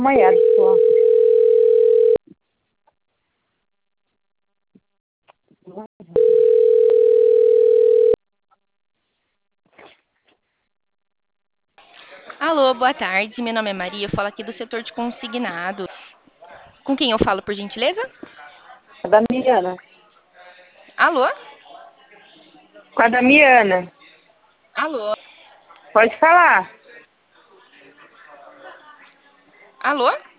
Molhado só. Alô, boa tarde. Meu nome é Maria, eu falo aqui do setor de consignados. Com quem eu falo, por gentileza? A Damiana. Alô? Com a Damiana. Alô? Pode falar. Alô?